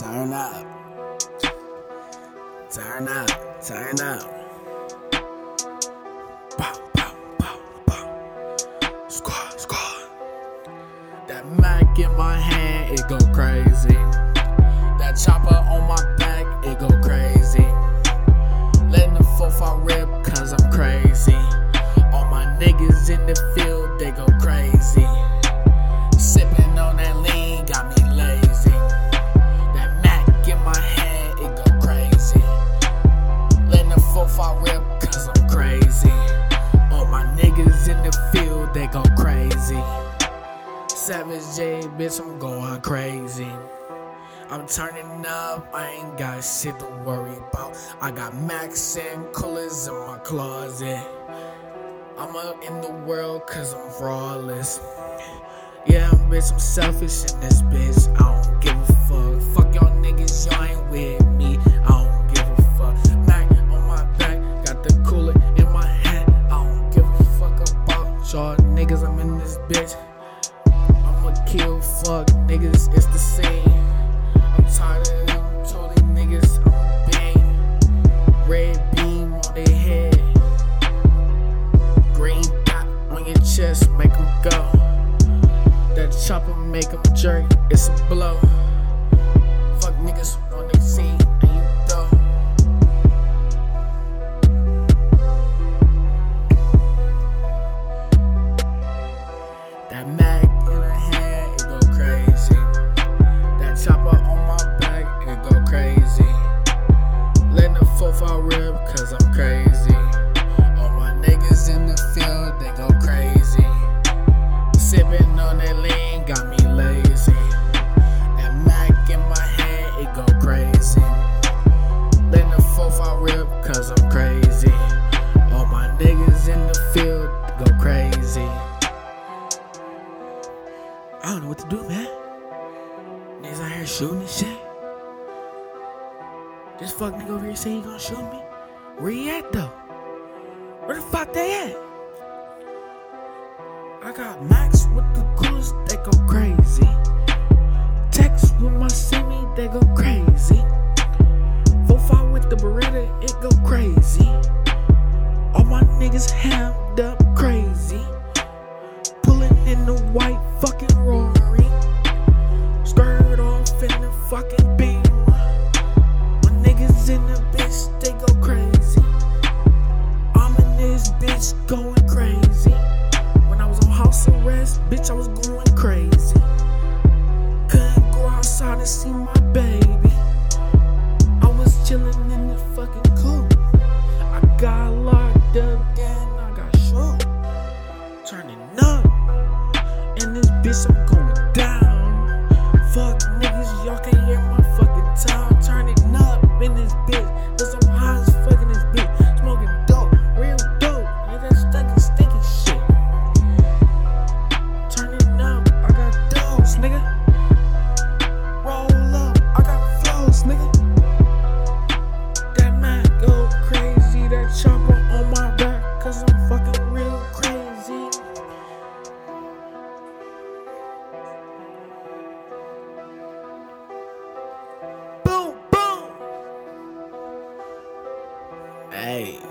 Turn up. Turn up. Turn up. Pow, pow, pow, pow. Squad, squad. That Mac in my hand, it go crazy. That chopper on my back, it go crazy. Letting the 4-5 rip, cause I'm crazy. All my niggas in the field, they go crazy. Sipping on that lean, got me lazy. That Mac in my hand, it go crazy. Letting the 4-5 rip, cause I'm crazy. All my niggas in the field, they go crazy. Savage J, bitch, I'm going crazy. I'm turning up, I ain't got shit to worry about. I got Max and coolers in my closet. I'm up in the world cause I'm flawless. Yeah, bitch, I'm selfish in this bitch. I don't give a fuck. Fuck y'all niggas, y'all ain't with me. I don't give a fuck. Mac on my back, got the cooler in my hand. I don't give a fuck about y'all niggas. I'm in this bitch. I'ma kill, fuck niggas, it's the same. I'm tired of them totally niggas. I'm bang. Red beam on their head. Green dot on your chest, make them go. That chopper make them jerk, it's a blow. Fuck niggas on they scene, and you go. That Mac in her hand, it go crazy. That chopper on my back, it go crazy. Letting the 4-5 rip, cause I'm crazy. All my niggas in the field, they go crazy. Sipping on that lean, got me lazy. That Mac in my hand, it go crazy. Letting the 4-5 rip, cause I'm crazy. All my niggas in the field, go crazy. I don't know what to do, man. Niggas out here shooting and shit. This fuck nigga over here say he gonna shoot me. Where he at though? Where the fuck they at? I got Max with the coolest, they go crazy. Tex with my semi, they go crazy. 4-5 with the Beretta, it go crazy. All my niggas hammed up crazy. Pulling in the white fucking Rory. Skirt off in the fucking beam. My niggas in the bitch, they go crazy. I'm in this bitch going crazy. When I was on house arrest, bitch, I was going crazy. Couldn't go outside to see my baby. I was chilling in the fucking coop. I got locked up, then I got shook. Turning up. In this bitch, I'm going down. Fuck niggas, y'all can't hear my fucking town. Turning up in this bitch, cause I'm high as fuck in this bitch. Smoking dope, real dope. Yeah, that stinky shit. Turning up, I got dose, nigga. Roll up, I got flows, nigga. That man go crazy, that chopper on my back, cause I'm fucking real crazy. Boom, boom. Hey.